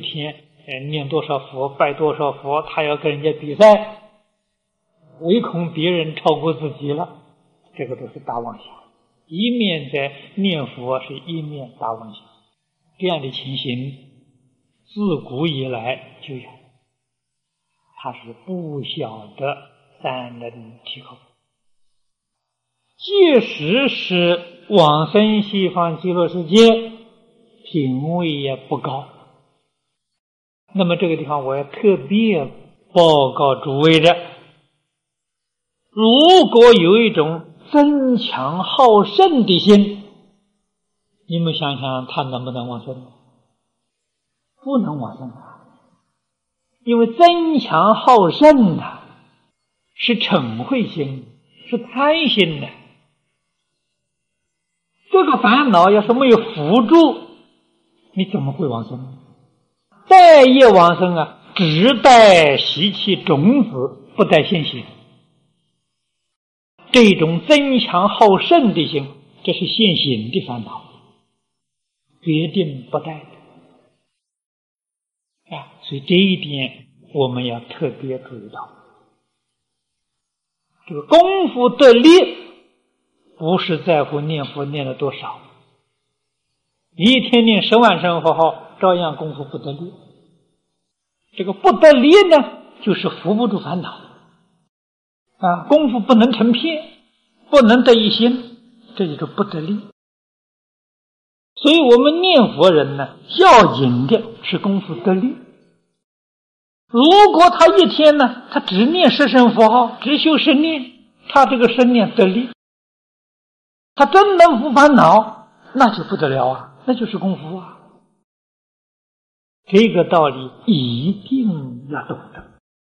天念多少佛，拜多少佛，他要跟人家比赛，唯恐别人超过自己了，这个都是大妄想。一面在念佛，是一面大妄想。这样的情形自古以来就有，他是不晓得三轮体空，即使是往生西方极乐世界，品位也不高。那么这个地方我要特别报告诸位的，如果有一种增强好胜的心，你们想想他能不能往生？不能往生啊！因为增强好胜啊，是嗔恚心，是贪心的。这个烦恼要是没有扶助，你怎么会往生？带业往生啊，只带习气种子，不带现行。这种增强好胜的心，这是现行的烦恼，决定不带的。所以这一点我们要特别注意到。这个功夫得力，不是在乎念佛念了多少，一天念10万声佛号，照样功夫不得力。这个不得力呢，就是扶不住烦恼功夫不能成片，不能得一心，这就是不得力。所以我们念佛人呢，要紧的是功夫得力。如果他一天呢，他只念10声佛号，只修10念，他这个10念得力，他真能扶烦恼，那就不得了啊，那就是功夫啊。这个道理一定要懂得。